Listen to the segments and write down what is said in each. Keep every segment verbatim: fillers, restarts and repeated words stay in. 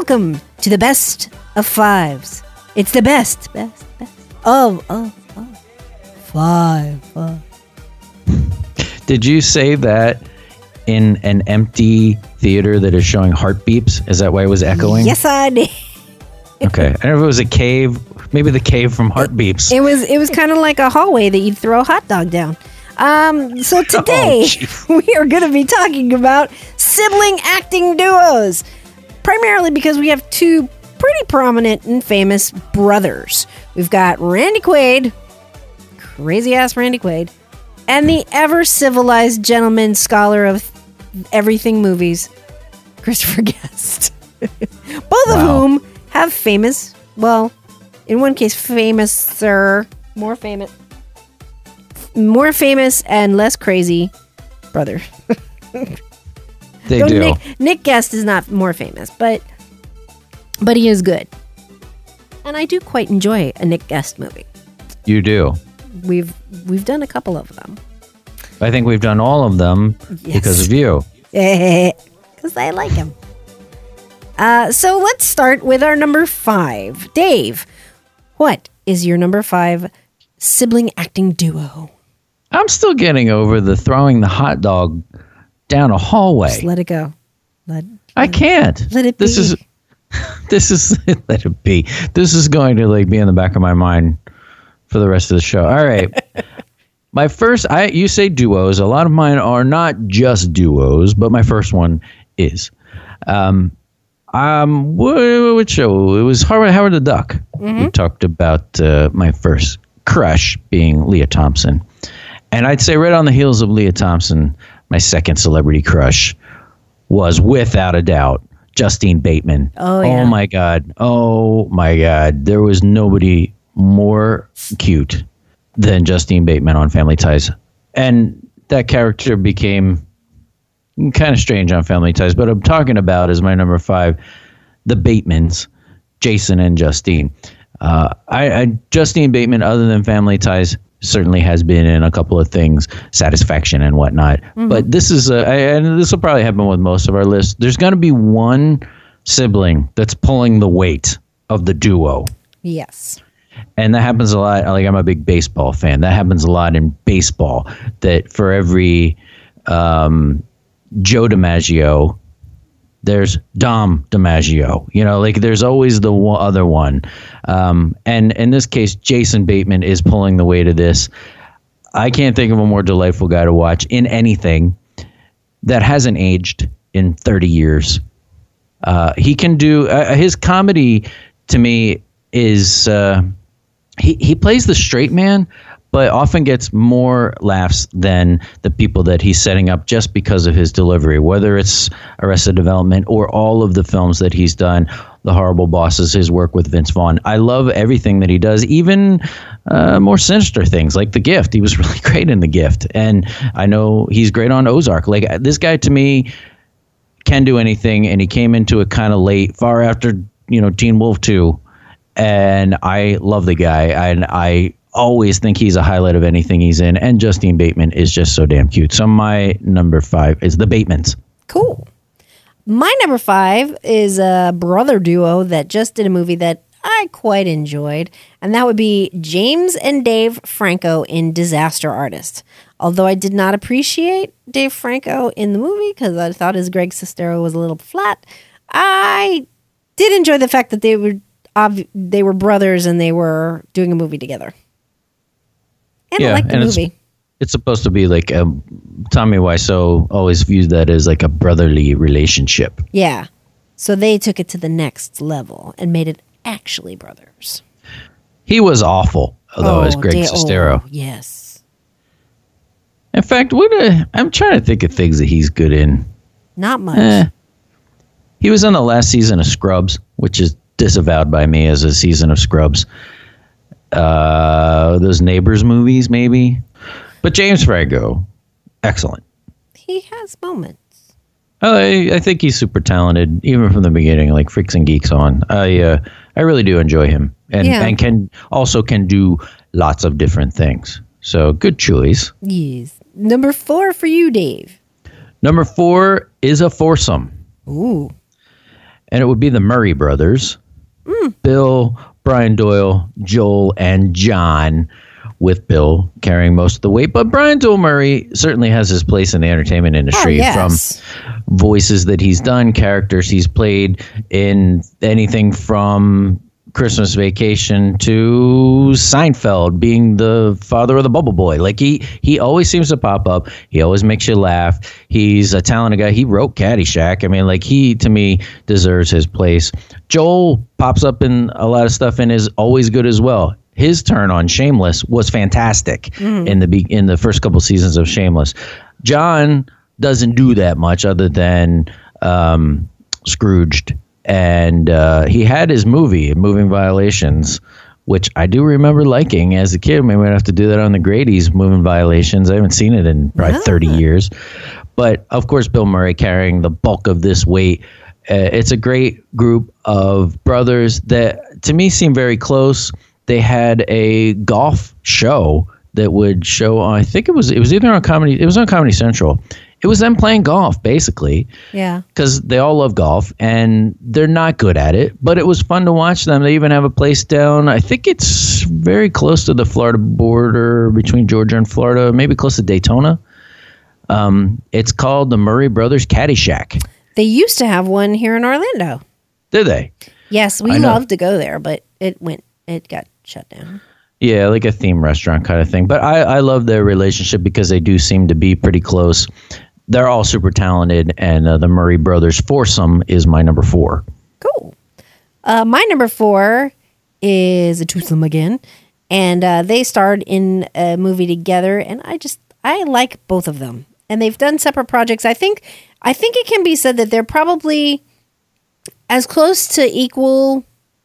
welcome to the best of fives. It's the best, best, best of, of, of five, five. Did you say that in an empty theater that is showing heartbeeps? Is that why it was echoing? Yes, I did. Okay. I don't know if it was a cave, maybe the cave from Heartbeeps. It, it was it was kind of like a hallway that you'd throw a hot dog down. Um, so today, oh, we are going to be talking about sibling acting duos. Primarily because we have two pretty prominent and famous brothers. We've got Randy Quaid, crazy-ass Randy Quaid, and the ever-civilized gentleman scholar of everything movies, Christopher Guest. Both of Wow. whom have famous, well, in one case, famous, sir, more famous, more famous and less crazy brother. They Though do. Nick, Nick Guest is not more famous, but but he is good. And I do quite enjoy a Nick Guest movie. You do. We've we've done a couple of them. I think we've done all of them Yes. because of you. Because I like him. Uh, so let's start with our number five. Dave, what is your number five sibling acting duo? I'm still getting over the throwing the hot dog down a hallway. Just let it go. Let, I can't. let it This be. is this is let it be. This is going to like be in the back of my mind for the rest of the show. All right. My first, I you say duos. A lot of mine are not just duos, but my first one is. Um, um, what, what show? It was Howard, Howard the Duck. Mm-hmm. We talked about uh, my first crush being Leah Thompson, and I'd say right on the heels of Leah Thompson, my second celebrity crush was without a doubt Justine Bateman. Oh, yeah. Oh my God. Oh my God. There was nobody more cute than Justine Bateman on Family Ties. And that character became kind of strange on Family Ties. But I'm talking about as my number five, the Batemans, Jason and Justine. Uh, I, I Justine Bateman, other than Family Ties, certainly has been in a couple of things, Satisfaction and whatnot. Mm-hmm. But this is, a, I, and this will probably happen with most of our lists. There's going to be one sibling that's pulling the weight of the duo. Yes. And that happens a lot. Like, I'm a big baseball fan. That happens a lot in baseball, that for every um, Joe DiMaggio, there's Dom DiMaggio. You know, like there's always the one other one. Um, and in this case, Jason Bateman is pulling the weight of this. I can't think of a more delightful guy to watch in anything that hasn't aged in thirty years. Uh, he can do uh, his comedy to me is uh, he, he plays the straight man, but often gets more laughs than the people that he's setting up just because of his delivery, whether it's Arrested Development or all of the films that he's done, The Horrible Bosses, his work with Vince Vaughn. I love everything that he does, even uh, more sinister things like The Gift. He was really great in The Gift. And I know he's great on Ozark. Like, this guy to me can do anything, and he came into it kind of late, far after, you know, Teen Wolf two. And I love the guy, and I always think he's a highlight of anything he's in. And Justine Bateman is just so damn cute. So my number five is the Batemans. Cool. My number five is a brother duo that just did a movie that I quite enjoyed, and that would be James and Dave Franco in Disaster Artist. Although I did not appreciate Dave Franco in the movie because I thought his Greg Sestero was a little flat, I did enjoy the fact that they were ob- they were brothers and they were doing a movie together. And Yeah, I liked the and movie. It's, it's supposed to be like a, Tommy Wiseau always views that as like a brotherly relationship. Yeah. So they took it to the next level and made it actually brothers. He was awful, though, as Greg Da- Sestero. Oh, yes. In fact, what a, I'm trying to think of things that he's good in. Not much. Eh. He was on the last season of Scrubs, which is disavowed by me as a season of Scrubs. Uh, those Neighbors movies, maybe. But James Franco, excellent. He has moments. I, I think he's super talented, even from the beginning, like Freaks and Geeks on. I uh, I really do enjoy him, and Yeah. and can also can do lots of different things. So good choice. Yes. Number four for you, Dave. Number four is a foursome. Ooh. And it would be the Murray brothers, mm. Bill, Brian Doyle, Joel, and John, with Bill carrying most of the weight. But Brian Doyle Murray certainly has his place in the entertainment industry. Oh, yes. From voices that he's done, characters he's played in anything from Christmas Vacation to Seinfeld, being the father of the Bubble Boy. Like he he always seems to pop up. He always makes you laugh. He's a talented guy. He wrote Caddyshack. I mean, like he, to me, deserves his place. Joel pops up in a lot of stuff and is always good as well. His turn on Shameless was fantastic mm. in the be- in the first couple seasons of Shameless. John doesn't do that much other than um, Scrooged, and uh, he had his movie, Moving Violations, which I do remember liking as a kid. Maybe I'd have to do that on the Grady's, Moving Violations. I haven't seen it in probably thirty years. But, of course, Bill Murray carrying the bulk of this weight. Uh, it's a great group of brothers that, to me, seem very close. They had a golf show that would show, I think it was it was either on Comedy, it was on Comedy Central. It was them playing golf, basically. Yeah. Because they all love golf, and they're not good at it, but it was fun to watch them. They even have a place down, I think it's very close to the Florida border between Georgia and Florida, maybe close to Daytona. Um, it's called the Murray Brothers Caddyshack. They used to have one here in Orlando. Did they? Yes, we loved to go there, but it went, it got shut down. Yeah, like a theme restaurant kind of thing. But I, I love their relationship because they do seem to be pretty close. They're all super talented, and uh, the Murray Brothers foursome is my number four. Cool. Uh, my number four is a twosome again, and uh, they starred in a movie together, and I just I like both of them, and they've done separate projects. I think I think it can be said that they're probably as close to equal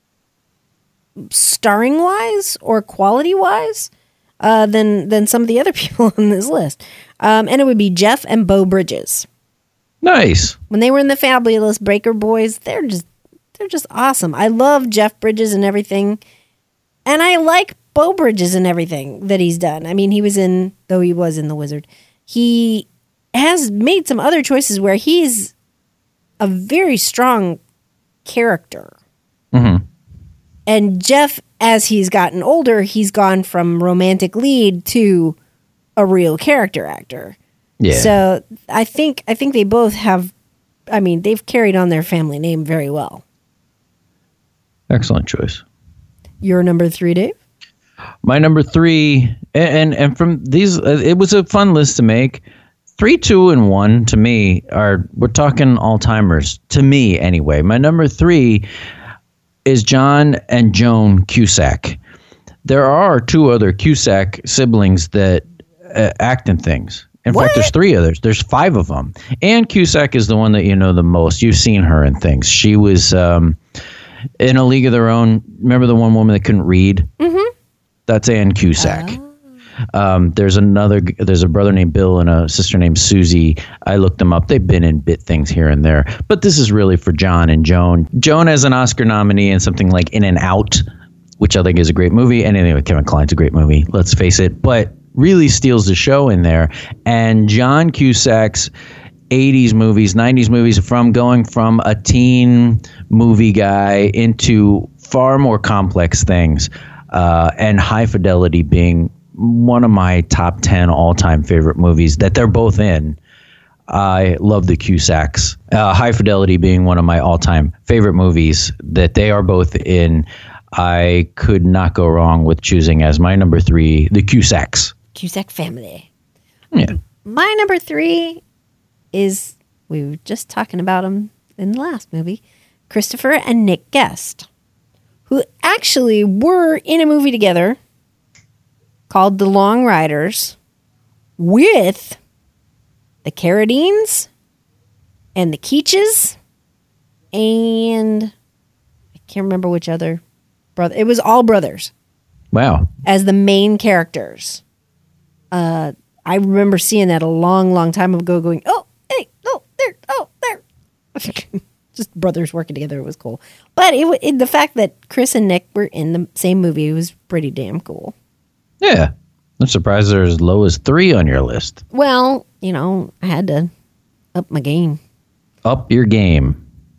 starring wise or quality wise uh, than than some of the other people on this list. Um, and it would be Jeff and Beau Bridges. Nice. When they were in the Fabulous Breaker Boys, they're just they're just awesome. I love Jeff Bridges and everything, and I like Beau Bridges and everything that he's done. I mean, he was in though he was in The Wizard. He has made some other choices where he's a very strong character. Mm-hmm. And Jeff, as he's gotten older, he's gone from romantic lead to a real character actor. Yeah. So I think I think they both have, I mean, they've carried on their family name very well. Excellent choice. Your number three, Dave? My number three, and and from these, uh, it was a fun list to make. Three, two, and one to me are, we're talking all-timers, to me anyway. My number three is John and Joan Cusack. There are two other Cusack siblings that uh, act in things. In What? fact, there's three others. There's five of them. Anne Cusack is the one that you know the most. You've seen her in things. She was um, in A League of Their Own. Remember the one woman that couldn't read? Mm-hmm. That's Anne Cusack. Oh. Um, there's another. There's a brother named Bill and a sister named Susie. I looked them up. They've been in bit things here and there. But this is really for John and Joan. Joan as an Oscar nominee in something like In and Out, which I think is a great movie. Anything with Kevin Kline's a great movie. Let's face it. But really steals the show in there. And John Cusack's eighties movies, nineties movies, from going from a teen movie guy into far more complex things, uh, and High Fidelity being one of my top ten all-time favorite movies that they're both in. I love the Cusacks. Uh, High Fidelity being one of my all-time favorite movies that they are both in. I could not go wrong with choosing as my number three, the Cusacks. Cusack family. Yeah. My number three is, we were just talking about him in the last movie, Christopher and Nick Guest, who actually were in a movie together called The Long Riders with the Carradines and the Keaches and I can't remember which other brother. It was all brothers. Wow. As the main characters. Uh, I remember seeing that a long, long time ago going, oh, hey, oh, there, oh, there. Just brothers working together. It was cool. But it, it the fact that Chris and Nick were in the same movie was pretty damn cool. Yeah. I'm surprised they're as low as three on your list. Well, you know, I had to up my game. Up your game.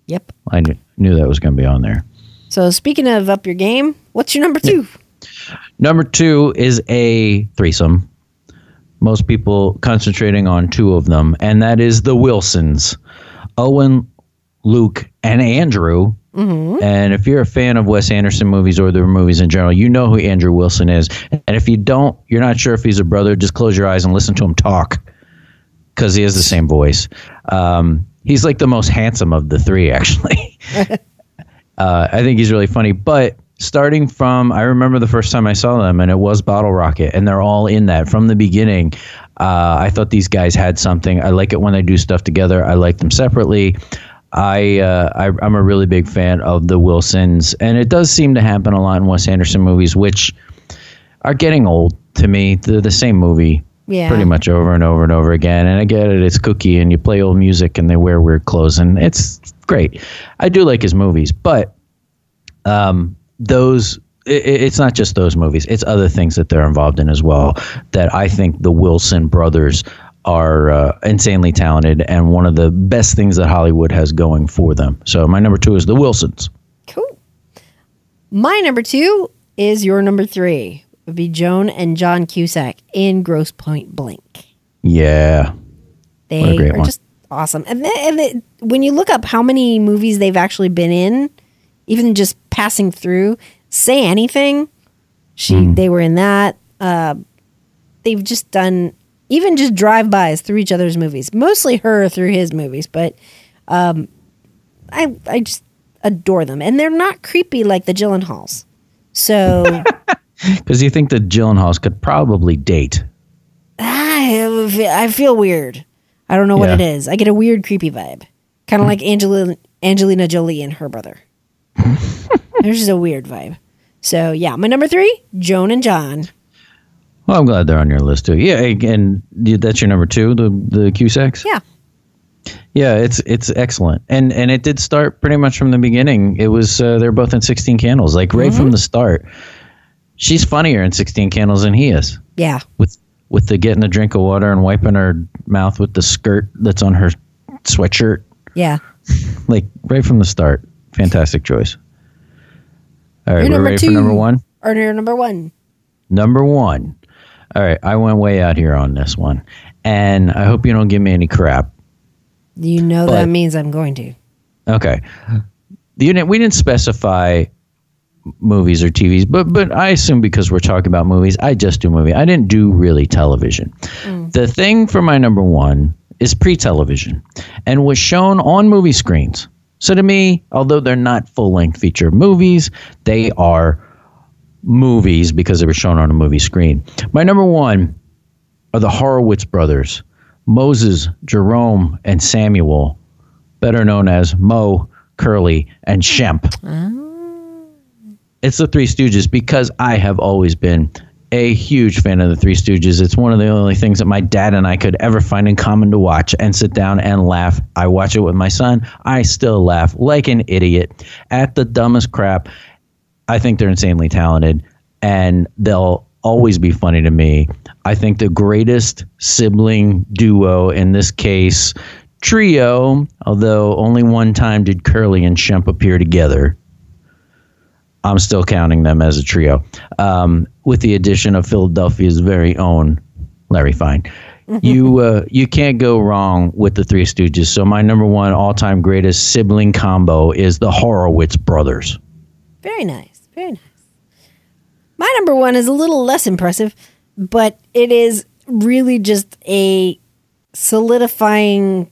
Yep. I knew, knew that was going to be on there. So speaking of up your game, what's your number two? Number two is a threesome. Most people concentrating on two of them, and that is the Wilsons. Owen, Luke, and Andrew. Mm-hmm. And if you're a fan of Wes Anderson movies or their movies in general, you know who Andrew Wilson is. And if you don't, you're not sure if he's a brother, just close your eyes and listen to him talk, because he has the same voice. Um, he's like the most handsome of the three, actually. uh, I think he's really funny. But starting from, I remember the first time I saw them, and it was Bottle Rocket, and they're all in that from the beginning. Uh, I thought these guys had something. I like it when they do stuff together. I like them separately. I, uh, I I'm a really big fan of the Wilsons, and it does seem to happen a lot in Wes Anderson movies, which are getting old to me. They're the same movie, yeah, pretty much over and over and over again. And I get it; it's kooky, and you play old music, and they wear weird clothes, and it's great. I do like his movies, but um, those it, it's not just those movies; it's other things that they're involved in as well. That I think the Wilson brothers are uh, insanely talented, and one of the best things that Hollywood has going for them. So my number two is the Wilsons. Cool. My number two is your number three. It would be Joan and John Cusack in Grosse Pointe Blank. Yeah. They are one. Just awesome. And, they, and they, when you look up how many movies they've actually been in, even just passing through, Say Anything, she mm. they were in that. Uh, they've just done... Even just drive-bys through each other's movies. Mostly her through his movies, but um, I I just adore them. And they're not creepy like the Gyllenhaals. So... Because you think that Gyllenhaals could probably date. I, I feel weird. I don't know what yeah. it is. I get a weird, creepy vibe. Kind of like Angelina, Angelina Jolie and her brother. There's just a weird vibe. So, yeah, my number three, Joan and John. Well, I'm glad they're on your list too. Yeah, and that's your number two, the the Cusacks. Yeah, yeah, it's it's excellent, and and it did start pretty much from the beginning. It was uh, they're both in sixteen Candles, like right mm-hmm. from the start. She's funnier in sixteen Candles than he is. Yeah, with with the getting a drink of water and wiping her mouth with the skirt that's on her sweatshirt. Yeah, like right from the start. Fantastic choice. All right, we're ready two, for number one. Or your number one. Number one. All right, I went way out here on this one, and I hope you don't give me any crap. You know but, that means I'm going to. Okay. The unit we didn't specify movies or T Vs, but but I assume because we're talking about movies, I just do movie. I didn't do really television. Mm. The thing for my number one is pre-television and was shown on movie screens. So to me, although they're not full-length feature movies, they are movies because they were shown on a movie screen. My number one are the Horowitz brothers, Moses, Jerome, and Samuel, better known as Mo, Curly, and Shemp. Oh. It's the Three Stooges because I have always been a huge fan of the Three Stooges. It's one of the only things that my dad and I could ever find in common to watch and sit down and laugh. I watch it with my son. I still laugh like an idiot at the dumbest crap. I think they're insanely talented, and they'll always be funny to me. I think the greatest sibling duo, in this case, trio, although only one time did Curly and Shemp appear together. I'm still counting them as a trio, um, with the addition of Philadelphia's very own Larry Fine. you uh, you can't go wrong with the Three Stooges. So my number one all-time greatest sibling combo is the Horowitz brothers. Very nice. Very nice. My number one is a little less impressive, but it is really just a solidifying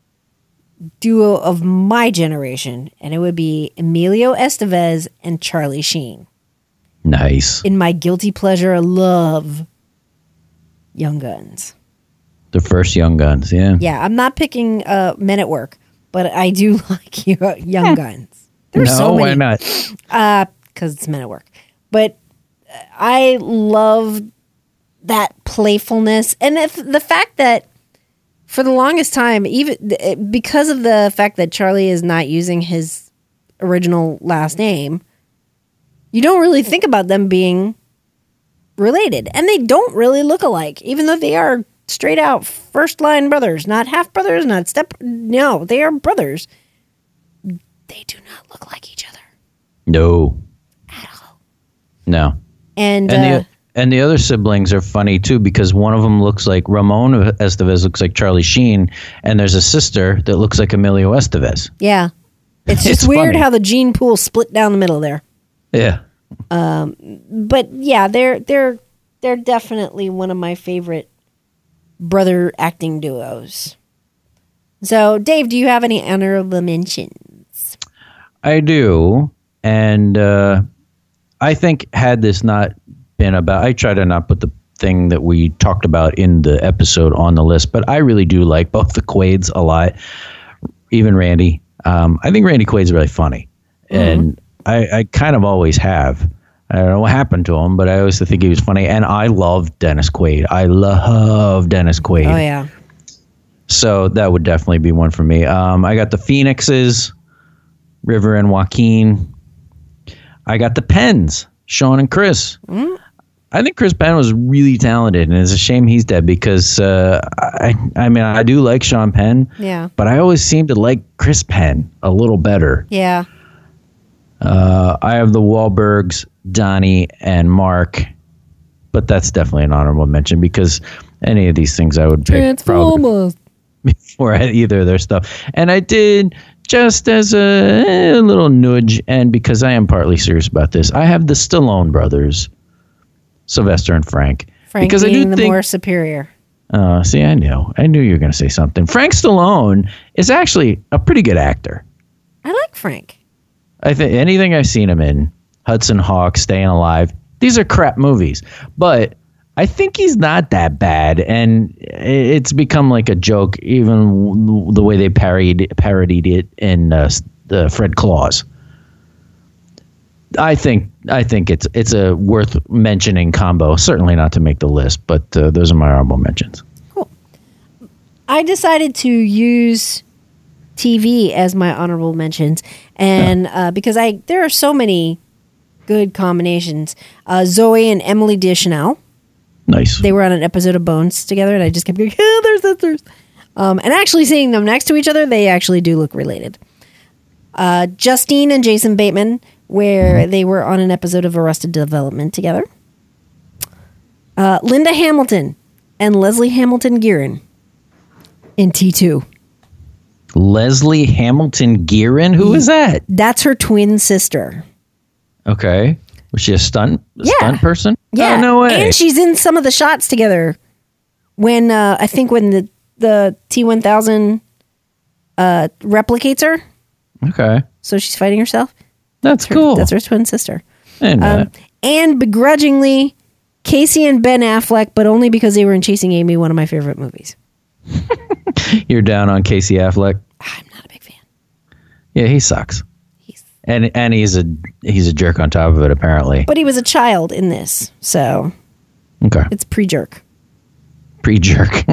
duo of my generation, and it would be Emilio Estevez and Charlie Sheen. Nice. In my guilty pleasure, love Young Guns. The first Young Guns, yeah. Yeah, I'm not picking uh, Men at Work, but I do like Young Guns. There's no, so many. Why not? Uh, because it's Men at Work. But I love that playfulness. And the fact that for the longest time, even because of the fact that Charlie is not using his original last name, you don't really think about them being related. And they don't really look alike, even though they are straight out first line brothers, not half brothers, not step. No, they are brothers. they do not look like each other. No. At all. No. And, and, uh, the, and the other siblings are funny, too, because one of them looks like Ramon Estevez, looks like Charlie Sheen, and there's a sister that looks like Emilio Estevez. Yeah. It's just It's weird funny. how the gene pool split down the middle there. Yeah. Um, but yeah, they're they're they're definitely one of my favorite brother acting duos. So, Dave, do you have any honorable mentions? I do. And uh, I think had this not been about, I try to not put the thing that we talked about in the episode on the list, but I really do like both the Quaids a lot, even Randy. Um, I think Randy Quaid's really funny. Mm-hmm. And I, I kind of always have. I don't know what happened to him, but I always think he was funny. And I love Dennis Quaid. I love Dennis Quaid. Oh, yeah. So that would definitely be one for me. Um, I got the Phoenixes, River and Joaquin. I got the Penns, Sean and Chris. Mm. I think Chris Penn was really talented, and it's a shame he's dead because uh, I, I mean, I do like Sean Penn. Yeah. But I always seem to like Chris Penn a little better. Yeah. Uh, I have the Wahlbergs, Donnie, and Mark, but that's definitely an honorable mention because any of these things I would pick probably before either of their stuff. And I did, just as a, a little nudge, and because I am partly serious about this, I have the Stallone brothers, Sylvester and Frank. Frank because being I do the think, more superior. Uh, see, I knew. I knew you were going to say something. Frank Stallone is actually a pretty good actor. I like Frank. I think anything I've seen him in, Hudson Hawk, Staying Alive, these are crap movies. But I think he's not that bad, and it's become like a joke, even the way they parodied parodied it in uh, the Fred Claus. I think I think it's it's a worth mentioning combo. Certainly not to make the list, but uh, those are my honorable mentions. Cool. I decided to use T V as my honorable mentions, and yeah. uh, because I there are so many good combinations. Uh, Zoe and Emily Deschanel. Nice. They were on an episode of Bones together, and I just kept going, oh, they're sisters. Um, and actually seeing them next to each other, they actually do look related. Uh, Justine and Jason Bateman, where they were on an episode of Arrested Development together. Uh, Linda Hamilton and Leslie Hamilton Gearin in T two. Leslie Hamilton Gearin? Who is that? That's her twin sister. Okay. Was she a stunt a yeah. stunt person? Yeah. Oh, no way. And she's in some of the shots together. When, uh, I think when the, the T one thousand uh, replicates her. Okay. So she's fighting herself. That's her, cool. That's her twin sister. I didn't know um, that. And begrudgingly, Casey and Ben Affleck, but only because they were in Chasing Amy, one of my favorite movies. You're down on Casey Affleck? I'm not a big fan. Yeah, he sucks. He's and and he's a he's a jerk on top of it, apparently. But he was a child in this, so okay, it's pre-jerk. Pre-jerk.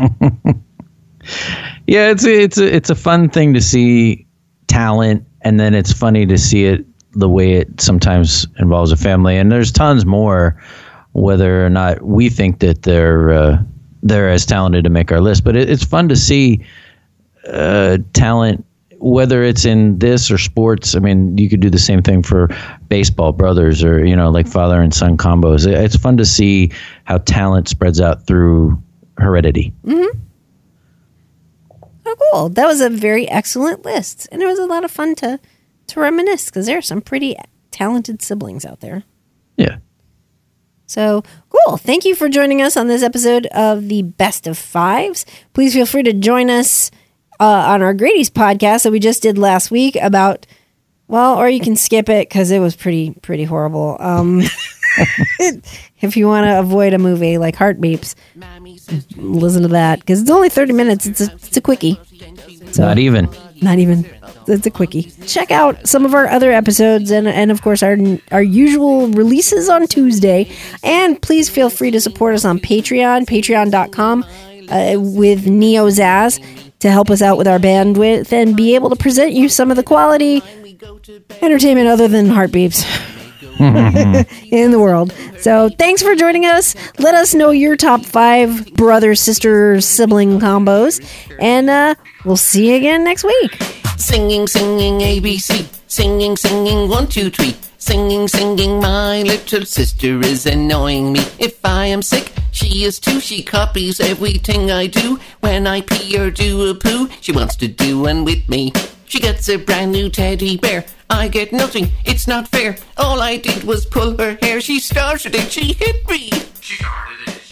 Yeah, it's a, it's a, it's a fun thing to see talent, and then it's funny to see it the way it sometimes involves a family. And there's tons more, whether or not we think that they're uh, they're as talented to make our list. But it, it's fun to see uh, talent, whether it's in this or sports. I mean, you could do the same thing for baseball brothers, or you know, like father and son combos. It, it's fun to see how talent spreads out through heredity. Mm-hmm. Oh, cool. That was a very excellent list. And it was a lot of fun to, to reminisce because there are some pretty talented siblings out there. Yeah. So, cool. Thank you for joining us on this episode of the Best of Fives. Please feel free to join us uh, on our Grady's podcast that we just did last week about, well, or you can skip it because it was pretty, pretty horrible. Um, if you want to avoid a movie like Heart Beeps, listen to that because it's only thirty minutes. It's a, it's a quickie. So, not even. Not even. It's a quickie. Check out some of our other episodes and, and of course, our our usual releases on Tuesday. And please feel free to support us on Patreon, patreon dot com uh, with Neo Zaz to help us out with our bandwidth and be able to present you some of the quality entertainment other than Heart Beeps. in the world. So thanks for joining us. Let us know your top five brother, sister, sibling combos. And uh, we'll see you again next week. Singing, singing A B C. Singing, singing, one, two, three. Singing, singing, my little sister is annoying me. If I am sick, she is too. She copies everything I do. When I pee or do a poo, she wants to do one with me. She gets a brand new teddy bear. I get nothing, it's not fair. All I did was pull her hair. She started it, she hit me. She started it.